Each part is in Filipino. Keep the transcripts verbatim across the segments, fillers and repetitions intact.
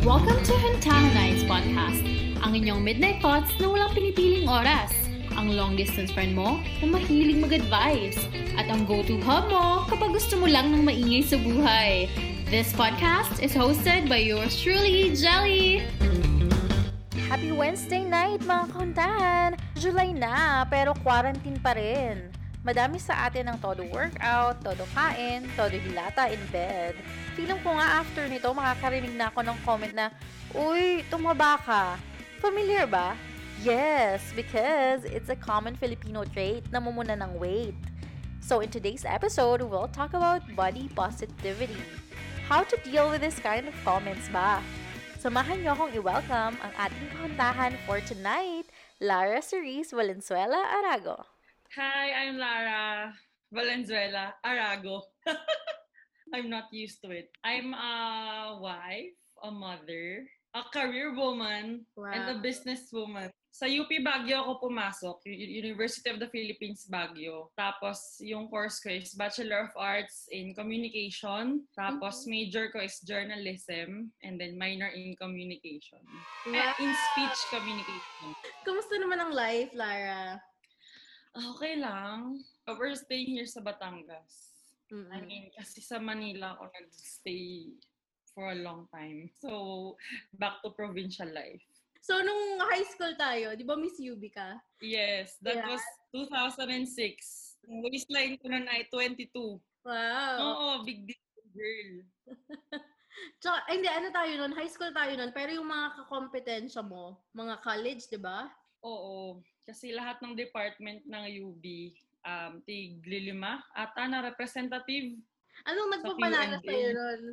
Welcome to Hintana Nights Podcast, ang inyong midnight thoughts na walang pinipiling oras, ang long-distance friend mo na mahilig mag-advise, at ang go-to hub mo kapag gusto mo lang ng maingay sa buhay. This podcast is hosted by yours truly, Jelly! Happy Wednesday night mga kahuntahan! July na, pero quarantine pa rin. Madami sa atin ang todo workout, todo kain, todo hilata in bed. Feeling ko nga after nito, makakarinig na ako ng comment na, uy, tumaba ka. Familiar ba? Yes, because it's a common Filipino trait na mumuna ng weight. So in today's episode, we'll talk about body positivity. How to deal with this kind of comments ba? Samahan niyo akong i-welcome ang ating kahuntahan for tonight, Lara Cerise Valenzuela Arago. Hi, I'm Lara Valenzuela Arago. I'm not used to it. I'm a wife, a mother, a career woman, wow. and a businesswoman. Sa U P Baguio ako pumasok, University of the Philippines Baguio. Tapos yung course ko is Bachelor of Arts in Communication. Tapos mm-hmm. major ko is Journalism and then minor in Communication. Wow. Eh, in Speech Communication. Kamusta naman ang life, Lara? Okay lang. We're staying here sa Batangas. Mm-hmm. I mean, kasi sa Manila ako nag-stay for a long time. So, back to provincial life. So, nung high school tayo, di ba Miss U B ka? Yes, that yeah. was two thousand six. Waistline ko na ay twenty-two. Wow. Oo, big deal, girl. Tsaka, hindi, ano tayo nun? High school tayo nun. Pero yung mga kakompetensya mo, mga college, di ba? Oo. Kasi lahat ng department ng U B, um, tiglilima, ata na representative. Anong nagpapanalo sa'yo nun?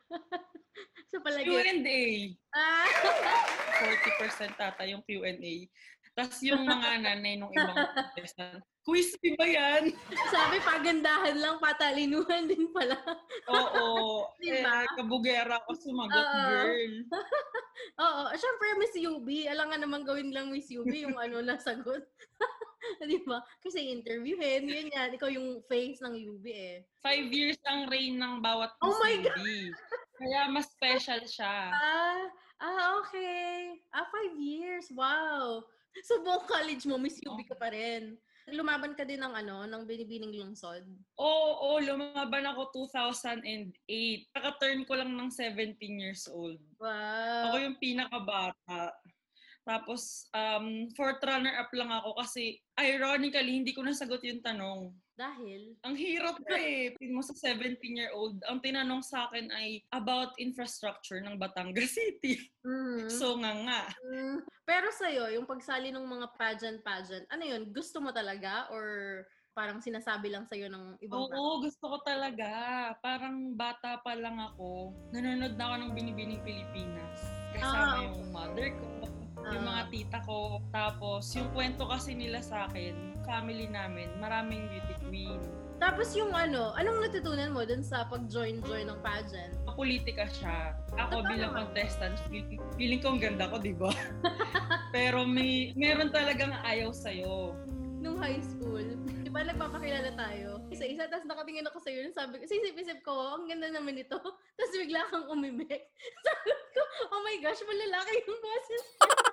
Sa palagi? Q and A. Ah. forty percent ata yung Q and A. Tapos yung mga nanay nung ibang contestant, quiz ba yan? Sabi, pagandahan lang, patalinuhan din pala. Oo. Diba? Eh, kabugera ako sumagot, Uh-oh. girl. Oo. Siyempre, Miss U B. Alam nga naman gawin lang Miss U B yung ano nasagot. Diba? Kasi interviewin, yun yan. Ikaw yung face ng U B eh. Five years ang reign ng bawat Miss oh my U B. God. Kaya mas special siya. Ah, ah, okay. Ah, five years. Wow. So, buong college mo, Miss U B ka pa rin. Lumaban ka din ng ano, ng binibining lungsod? Oo, oo, lumaban ako two thousand eight. Kaka-turn ko lang ng seventeen years old. Wow. Ako yung pinakabata. Tapos, um, fourth runner-up lang ako kasi, ironically, hindi ko nasagot yung tanong. Dahil? Ang hirap ko eh. Pin mo sa seventeen-year-old, ang tinanong sa akin ay about infrastructure ng Batangas City. Mm-hmm. So nga nga. Mm. Pero sa'yo, yung pagsali ng mga pageant-pageant, ano yun? Gusto mo talaga? Or parang sinasabi lang sa'yo ng ibang Oo, tao? gusto ko talaga. Parang bata pa lang ako. Nanonood na ako ng Binibining Pilipinas. Kasama ah, yung mother ko. Yung mga tita ko. Tapos, yung kwento kasi nila sa akin, family namin, maraming beauty queen. Tapos yung ano, anong natutunan mo dun sa pag-join-join ng pageant? Politika siya. Ako Totoo. bilang contestant, feeling, feeling ko ang ganda ko, di ba? Pero may meron talagang ayaw sa'yo. Nung high school, di ba nagpapakilala tayo? Isa-isa, tapos nakatingin ako sa'yo, sabi ko, sisip-isip ko, ang ganda naman ito. Tapos bigla kang umimik. Sabi ko, oh my gosh, malalaki yung boses.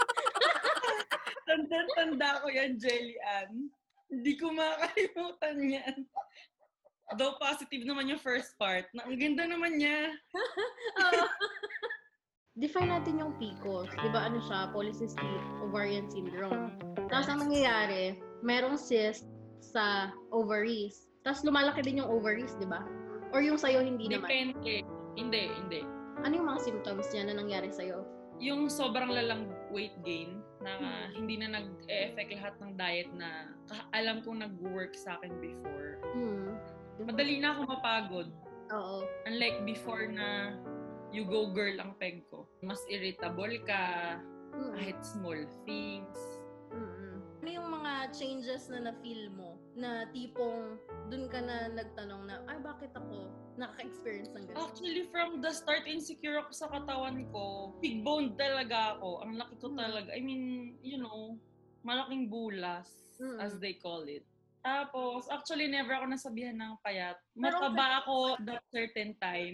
Tanda-tanda ko yan, Jelly Ann. Hindi ko makakalimutan yan. Though positive naman yung first part. Ang ganda naman niya. uh, Define natin yung P C O S. Di ba ano siya? Polycystic Ovarian Syndrome. Tapos ang nangyayari, merong cyst sa ovaries. Tapos lumalaki din yung ovaries, di ba? Or yung sa'yo hindi naman? Depende. Hindi, hindi. Ano yung mga symptoms niya na nangyari sa'yo? Yung sobrang lalang weight gain na uh, hindi na nag-e-effect lahat ng diet na alam kong nag-work sa akin before. Hmm. Madali na ako mapagod. Oo. Unlike before na you go girl ang peg ko. Mas irritable ka, hmm. kahit small things. Hmm. Ano yung mga changes na na-feel mo? Na tipong dun ka na nagtanong na, ay bakit ako nakaka-experience ng ganun? Actually, from the start, insecure ako sa katawan ko. Big bone talaga ako. Ang laki ko talaga. I mean, you know, malaking bulas, mm-hmm. as they call it. Tapos, actually, never ako nasabihan ng payat. Mataba ako that certain time.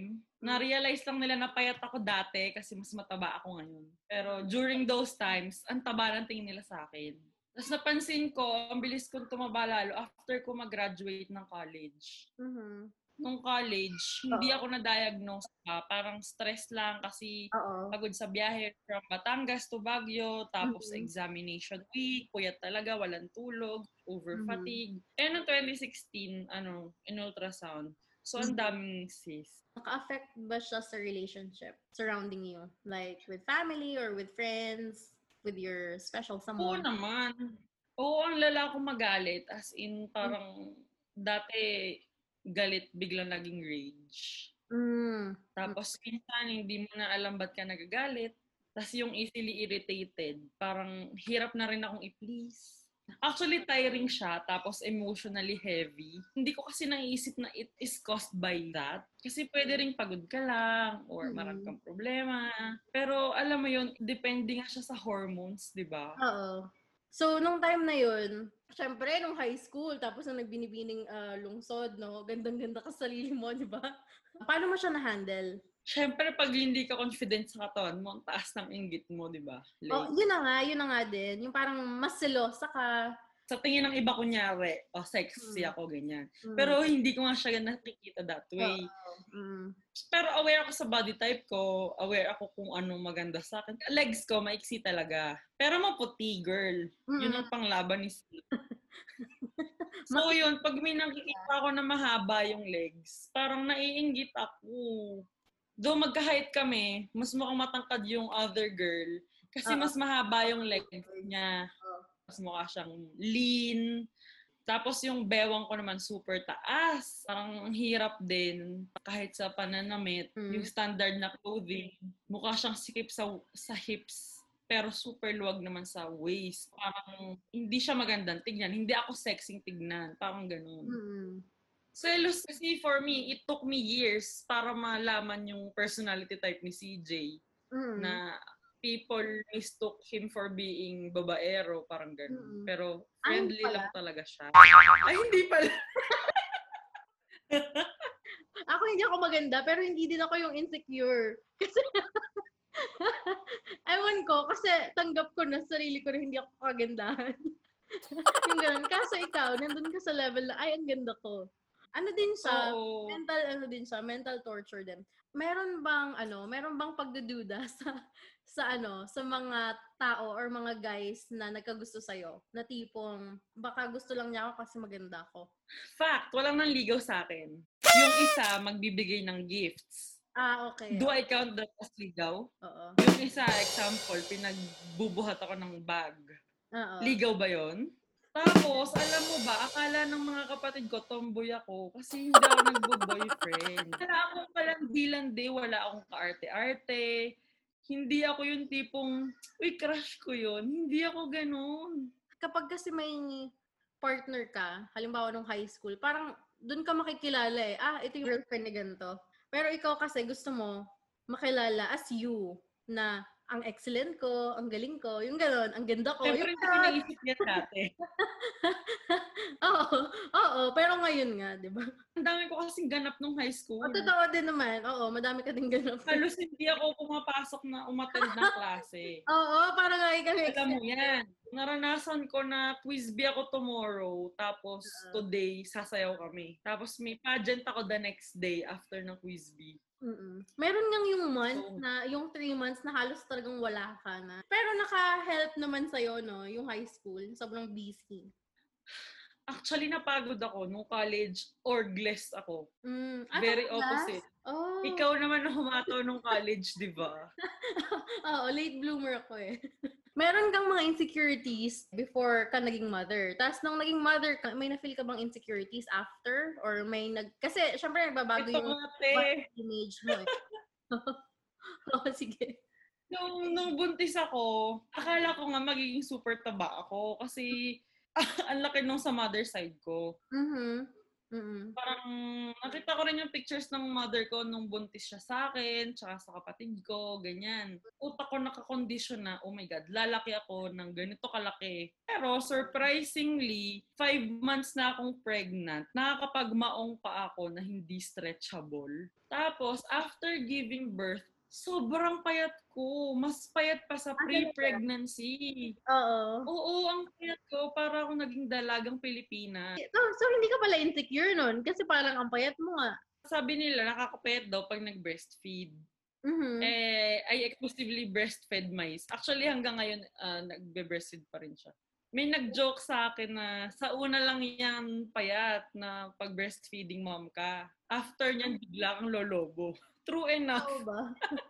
Na-realize lang nila na payat ako dati kasi mas mataba ako ngayon. Pero during those times, ang taba ng tingin nila sa akin. Tapos napansin ko, ang bilis kong tumaba lalo after ko mag-graduate ng college. Mhm. Nung college, hindi ako na-diagnose pa. Parang stress lang kasi Oo. pagod sa biyahe from Batangas to Baguio, tapos Mhm. examination week, puyat talaga, walang tulog, over Mhm. fatigue. Eh, noong twenty sixteen, ano, in ultrasound. So, ang Mhm. daming cyst. Naka-affect ba siya sa relationship surrounding you? Like with family or with friends? With your special Oo someone? naman. Oo, ang lala ko magalit. As in, parang dati galit, biglang naging rage. Mm. Tapos minsan, hindi mo na alam ba't ka nagagalit. Tapos yung easily irritated, parang hirap na rin akong i-please. Actually, tiring siya, tapos emotionally heavy. Hindi ko kasi naiisip na it is caused by that. Kasi pwede rin pagod ka lang, or marami kang problema. Pero alam mo yun, depende nga siya sa hormones, di ba? Oo. So, nung time na yun, syempre, nung high school, tapos nung nagbinibining uh, lungsod, no? Gandang-ganda ka sa sarili mo, di ba? Paano mo siya na-handle? Syempre, pag hindi ka confident sa katawan mo, ang taas ng inggit mo, di ba? Oh, yun na nga, yun na nga din. Yung parang mas selosa ka. Sa tingin ng iba, kunyari, o oh, sexy Mm. ako, ganyan. Mm. Pero hindi ko nga siya nakikita that way. Oh, mm. Pero aware ako sa body type ko, aware ako kung anong maganda sa akin. Legs ko, maiksi talaga. Pero maputi, girl. Mm. Yun ang panglaban ni Steve. So yun, pag may nakikita ako na mahaba yung legs, parang naiinggit ako. Though magka-height kami, mas mukhang matangkad yung other girl. Kasi Uh-oh. mas mahaba yung legs niya. Mas mukha siyang lean. Tapos yung bewang ko naman super taas. Parang ang hirap din kahit sa pananamit. Mm. Yung standard na clothing. Mukha siyang sikip sa, sa hips. Pero super luwag naman sa waist. Parang hindi siya magandang tignan. Hindi ako sexing tignan. Parang ganun. Mm. Selos kasi for me, it took me years para malaman yung personality type ni C J. Mm. Na people mistook him for being babaero, parang gano'n. Mm. Pero Ay, friendly pala. lang talaga siya. Ay, hindi pala. Ako hindi ako maganda, pero hindi din ako yung insecure. Kasi, ewan ko, kasi tanggap ko na sa sarili ko na hindi ako kagandahan. Yung ganun. Kaso ikaw, nandun ka sa level na, ay, ang ganda ko. Ano din siya, Oo. mental, ano din siya, mental torture din. Meron bang, ano, meron bang pagdududa sa, sa ano, sa mga tao or mga guys na nagkagusto sa'yo? Na tipong, baka gusto lang niya ako kasi maganda ako. Fact, walang nanligaw sa akin. Yung isa, magbibigay ng gifts. Ah, okay. Do I count that as ligaw? Oo. Yung isa, example, pinagbubuhat ako ng bag. Oo. Ligaw ba yon? Tapos, alam mo ba, akala ng mga kapatid ko, tomboy ako kasi hindi ako nagbo-boyfriend. Wala akong kalandi-landi, wala akong kaarte-arte. Hindi ako yung tipong, uy, crush ko yun. Hindi ako ganun. Kapag kasi may partner ka, halimbawa nung high school, parang doon ka makikilala eh. Ah, ito yung girlfriend ni ganito. Pero ikaw kasi gusto mo makilala as you na ang excellent ko, ang galing ko, yung gano'n, ang ganda ko. Siyempre, Yung hindi ko naisip yan dati. oo, oo, pero ngayon nga, di ba? Ang dami ko kasing ganap nung high school. O, totoo din naman. Oo, madami ka din ganap. Halos hindi ako pumapasok na umattend ng klase. Oo, parang nga ikaw Alam mo yan. Naranasan ko na quiz bee ako tomorrow, tapos Uh. today, sasayaw kami. Tapos may pageant ako the next day after ng quiz bee. Mm-mm. Meron ngang yung month So, na, yung three months na halos talagang wala ka na. Pero naka-help naman sa'yo, no? Yung high school, sobrang busy. Actually, napagod ako nung college, orgless ako. Mm. Ah, Very talaga? opposite. Oh. Ikaw naman na humataw nung college, di ba? Oo, late bloomer ako eh. Meron kang mga insecurities before ka naging mother. Tapos nung naging mother ka, may na-feel ka bang insecurities after? Or may nag... Kasi, syempre, nagbabago Ito yung nga, te. image mo eh. Oo, sige. Nung, nung buntis ako, akala ko nga magiging super taba ako kasi ang laki nung sa mother side ko. Mhm. Mm. Parang nakita ko rin yung pictures ng mother ko nung buntis siya sa akin, tsaka sa kapatid ko, ganyan. Utak ko nakakondisyon na, oh my God, lalaki ako ng ganito kalaki. Pero surprisingly, five months na akong pregnant, nakakapagmaong pa ako na hindi stretchable. Tapos, after giving birth, sobrang payat ko. Mas payat pa sa pre-pregnancy. Oo. Oo, ang payat ko. Para ako naging dalagang Pilipina. So, so hindi ka pala insecure nun? Kasi parang ang payat mo nga. Sabi nila, nakakapayat daw pag nag-breastfeed. Mm-hmm. Eh, I exclusively breastfed mice. Actually, hanggang ngayon, uh, nagbe-breastfeed pa rin siya. May nag-joke sa akin na sa una lang yan payat na pag breastfeeding mom ka. After niyan, bigla kang lolobo. True enough. Oo ba?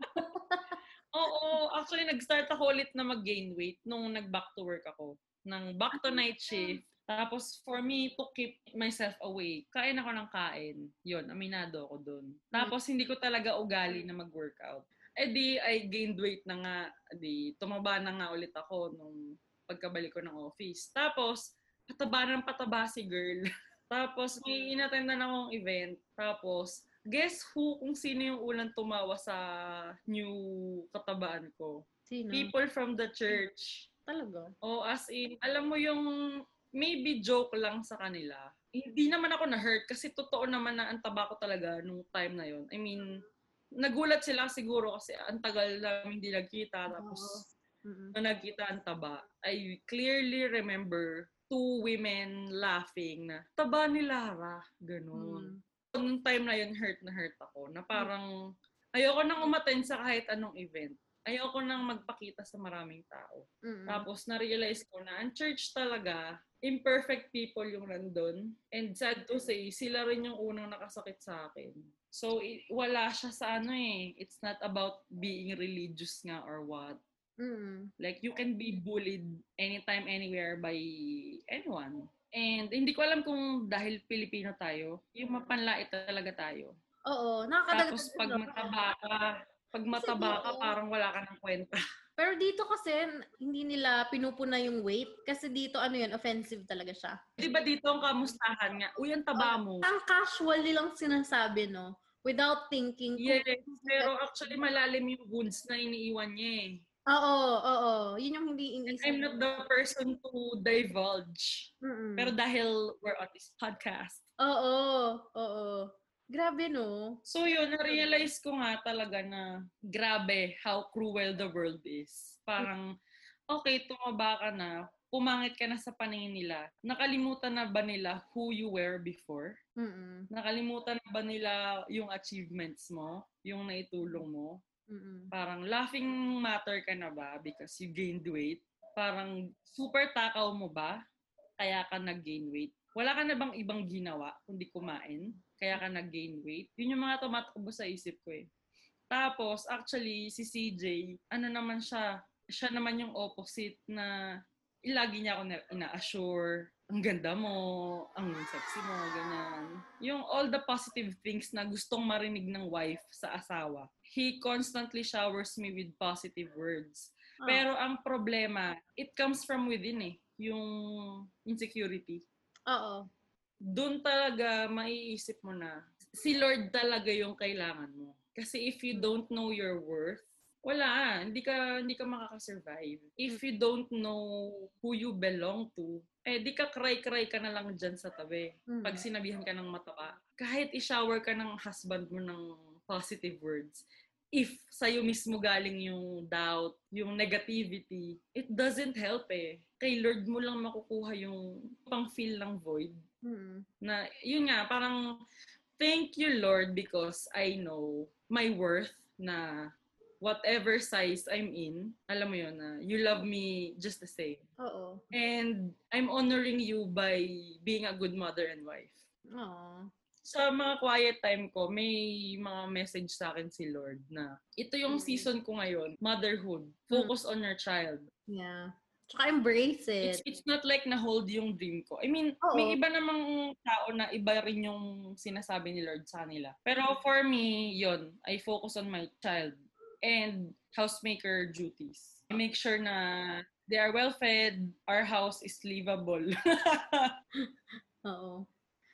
Oo, actually nag-start ako ulit na mag-gain weight nung nag-back to work ako. Nang back to night shift. Tapos for me to keep myself awake, kain ako ng kain. Yun, aminado ako dun. Tapos hindi ko talaga ugali na mag-workout. Eh di, I gained weight na nga. Di, tumaba na nga ulit ako nung pagkabalik ko ng office. Tapos, pataba ng pataba si girl. Tapos, may inattendan akong event. Tapos, guess who kung sino yung unang tumawa sa new katabaan ko? Sino? People from the church. Talaga? O as in, alam mo yung maybe joke lang sa kanila. Hindi naman ako na-hurt kasi totoo naman na ang taba ko talaga nung time na yon. I mean, nagulat sila siguro kasi ang tagal namin hindi nagkita. Tapos, mm-hmm. nung nagkita ang taba, I clearly remember two women laughing na, taba ni Lara. Ganun. Mm. Nung time na yun, hurt na hurt ako. Na parang, ayoko nang umattend sa kahit anong event. Ayoko nang magpakita sa maraming tao. Mm-hmm. Tapos, na-realize ko na, ang church talaga, imperfect people yung nandun. And sad to say, sila rin yung unang nakasakit sa akin. So, it, wala siya sa ano eh. It's not about being religious nga or what. Mm-hmm. Like, you can be bullied anytime, anywhere by anyone. And hindi ko alam kung dahil Pilipino tayo, yung mapanlait talaga tayo. Oo, nakakadagdag. Tapos pag mataba ka, pag mataba ka, parang wala ka ng kwenta. Pero dito kasi, hindi nila pinupuna yung weight. Kasi dito, ano yun, offensive talaga siya. Di ba dito ang kamustahan nga? Uy, ang taba mo. Ang casual nilang sinasabi, no? Without thinking. Yes, pero actually malalim yung wounds na iniiwan niya eh. Oo, oo. Yun yung hindi inisip. I'm not the person to divulge. Mm-mm. Pero dahil we're on this podcast. Oo, oo. Grabe, no? So yun, na-realize ko nga talaga na grabe how cruel the world is. Parang, okay, tumaba ka na, pumangit ka na sa paningin nila. Nakalimutan na ba nila who you were before? Mm-mm. Nakalimutan na ba nila yung achievements mo? Yung naitulong mo? Mm-mm. Parang laughing matter ka na ba because you gained weight? Parang super takaw mo ba? Kaya ka nag-gain weight? Wala ka na bang ibang ginawa kundi kumain? Kaya ka nag-gain weight? Yun yung mga tumatakbo sa isip ko eh. Tapos, actually, si C J, ano naman siya? Siya naman yung opposite na lagi niya ako na ina-assure, ang ganda mo, ang sexy mo, ganyan. Yung all the positive things na gustong marinig ng wife sa asawa. He constantly showers me with positive words. Oh. Pero ang problema, it comes from within eh. Yung insecurity. Oo. Doon talaga maiisip mo na, si Lord talaga yung kailangan mo. Kasi if you don't know your worth, wala, hindi ka hindi ka makaka-survive. If you don't know who you belong to, eh di ka cry-cry ka na lang dyan sa tabi. Mm. Pag sinabihan ka ng mataba. Kahit i-shower ka ng husband mo ng positive words, if sa'yo mismo galing yung doubt, yung negativity, it doesn't help eh. Kay Lord mo lang makukuha yung pang-feel ng void. Mm. Na, yun nga, parang, thank you Lord because I know my worth na whatever size I'm in, alam mo yun na you love me just the same. Oo. And I'm honoring you by being a good mother and wife. Aww. Sa mga quiet time ko, may mga message sa akin si Lord na ito yung season ko ngayon, motherhood. Focus mm. on your child. Yeah. Tsaka embrace it. It's, it's not like na-hold yung dream ko. I mean, Oo. May iba namang tao na iba rin yung sinasabi ni Lord sa kanila. Pero for me, yon I focus on my child and housemaker duties. I make sure na they are well fed, our house is livable. Oo.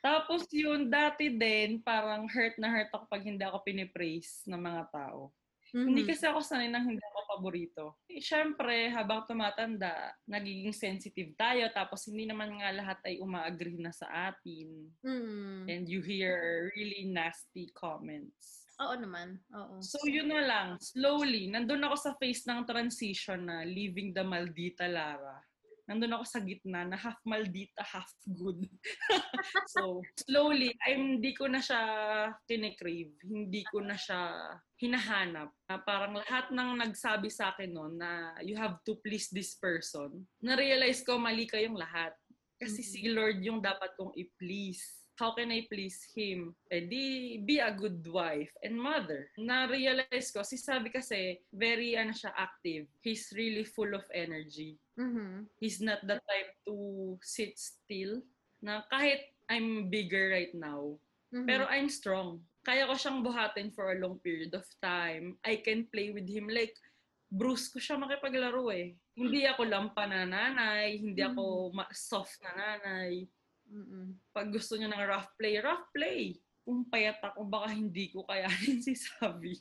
Tapos yun, dati din, parang hurt na hurt ako pag hindi ako pinipraise ng mga tao. Mhm. Hindi kasi ako sanay nang hindi ako paborito. Eh, syempre, habang tumatanda, nagiging sensitive tayo, tapos hindi naman nga lahat ay umaagree na sa atin. Mhm. And you hear really nasty comments. Oo naman. Oo. So yun na lang, slowly, nandun ako sa phase ng transition na leaving the Maldita Lara. Nandun ako sa gitna na half Maldita, half good. So, slowly, I'm, hindi ko na siya kine-crave. Hindi ko na siya hinahanap. Na parang lahat ng nagsabi sa akin noon na you have to please this person, na-realize ko mali kayong lahat. Kasi si Lord yung dapat kong i-please. How can I please Him? Eh di, be a good wife and mother. Na-realize ko, si Sabi kasi, very ano siya, active. He's really full of energy. Mhm. He's not the type to sit still. Na kahit I'm bigger right now, Mhm. pero I'm strong. Kaya ko siyang buhatin for a long period of time. I can play with him like, Bruce ko siya makipaglaro eh. Hindi ako lampa na nanay, hindi ako ma- soft na nanay. Mhm. Pag gusto niya ng rough play, rough play. Kung payat ako, baka hindi ko kayanin si Sabi.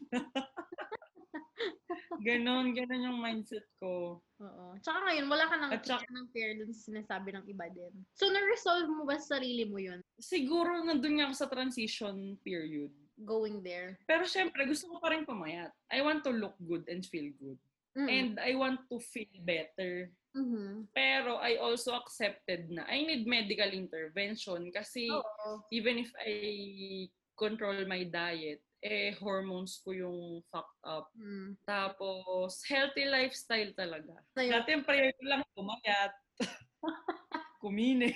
Ganon, ganon yung mindset ko. Oo. Tsaka ngayon, wala ka nang At saka- ng fear dun sa sinasabi ng iba din. So, na-resolve mo ba sa sarili mo yun? Siguro nandun nga ako sa transition period. Going there? Pero syempre, gusto ko pa rin pumayat. I want to look good and feel good. Mm. And I want to feel better. Mhm. Pero I also accepted na I need medical intervention kasi Oo. even if I control my diet, eh hormones ko yung fucked up. Mm. Tapos healthy lifestyle talaga. Ayun. Dati ang prayer ko lang pumayat. Kuminis.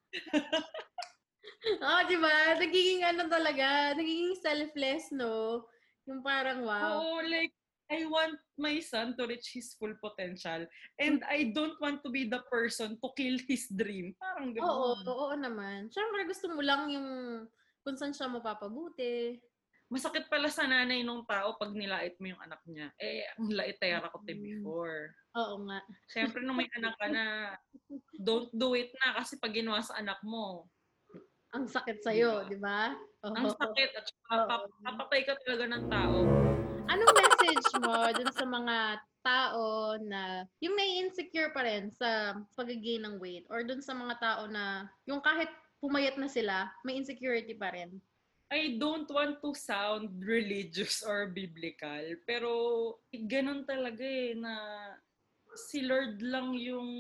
Oh, di ba? Nagiging ano talaga, nagiging selfless, no? Yung parang wow. Oo, like I want my son to reach his full potential and I don't want to be the person to kill his dream. Parang gano'n. Oo, oo naman. Siyempre gusto mo lang yung kung saan siya mapapabuti. Masakit pala sa nanay nung tao pag nilait mo yung anak niya. Eh, ang laitera ko te before. Oo nga. Siyempre, nung may anak ka na, don't do it na kasi pag ginawa sa anak mo, Ang sakit sa'yo, di ba? Oo. ang sakit at saka Oo. pap- papatay ka talaga ng tao. Anong message mo dun sa mga tao na yung nai-insecure pa rin sa pag-gain ng weight or dun sa mga tao na yung kahit pumayat na sila, may insecurity pa rin? I don't want to sound religious or biblical, pero ganun talaga eh, na si Lord lang yung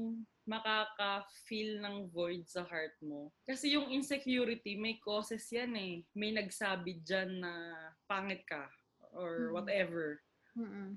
makaka-feel ng void sa heart mo. Kasi yung insecurity, may causes yan eh. May nagsabi dyan na pangit ka or Mm. whatever. Mm-mm.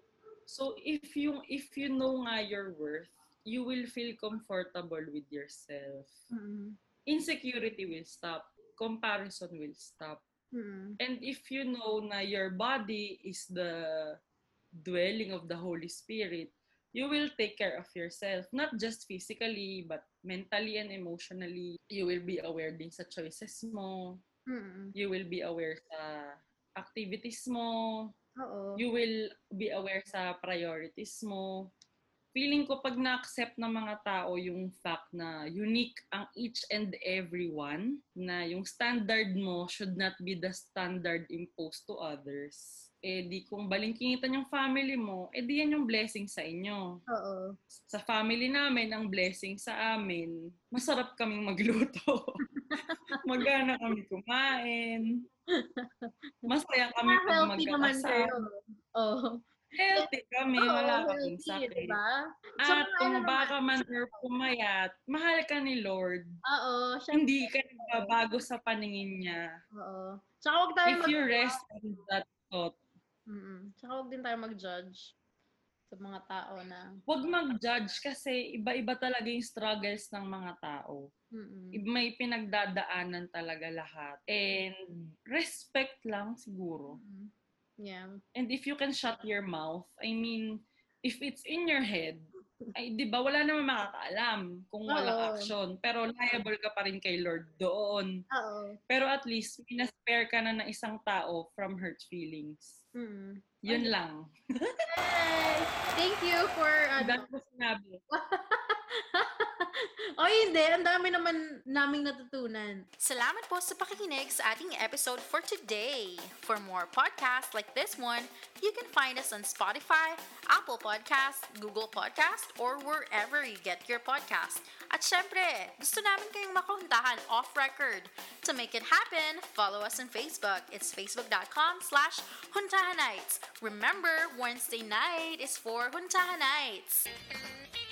So if you if you know nga your worth, you will feel comfortable with yourself. Mm-mm. Insecurity will stop. Comparison will stop. Mm-mm. And if you know na your body is the dwelling of the Holy Spirit, you will take care of yourself. Not just physically, but mentally and emotionally. You will be aware din sa choices mo. Mm-mm. You will be aware sa activities mo. Oo. You will be aware sa priorities mo. Feeling ko pag na-accept ng mga tao yung fact na unique ang each and every one, na yung standard mo should not be the standard imposed to others. Eh di kung balingkingitan yung family mo, eh di yan yung blessing sa inyo. Oo. Sa family namin, ang blessing sa amin, masarap kaming magluto. Magana kami kumain. Masaya kami Ah, pag healthy naman kayo. magkakasama. Oo. Healthy kami, Oo, wala kaming healthy, sakit. diba? At Tsaka kung ano baka naman, man or pumayat, mahal ka ni Lord. Oo, syempre. Hindi ka nagbabago sa paningin niya. Oo. Tsaka huwag tayo If mag- you rest on that thought, Mm-mm. Tsaka huwag din tayo mag-judge sa mga tao na huwag mag-judge kasi iba-iba talaga yung struggles ng mga tao. mm-mm. May pinagdadaanan talaga lahat. And respect lang siguro. Mm. Yeah. And if you can shut your mouth, I mean, if it's in your head, ay, di ba, wala naman makakaalam kung walang Oo. action. Pero liable ka pa rin kay Lord doon. Oo. Pero at least, minaspare ka na ng isang tao from hurt feelings. Mm. Yun lang. Yay! Thank you for ano. Dahil ko sinabi. O hindi, ang dami naman naming natutunan. Salamat po sa pakikinig sa ating episode for today. For more podcasts like this one, you can find us on Spotify, Apple Podcasts, Google Podcasts, or wherever you get your podcast. At syempre, gusto namin kayong makuntahan off-record. To make it happen, follow us on Facebook. It's facebook.com slash Huntahanites. Remember, Wednesday night is for Huntahanites.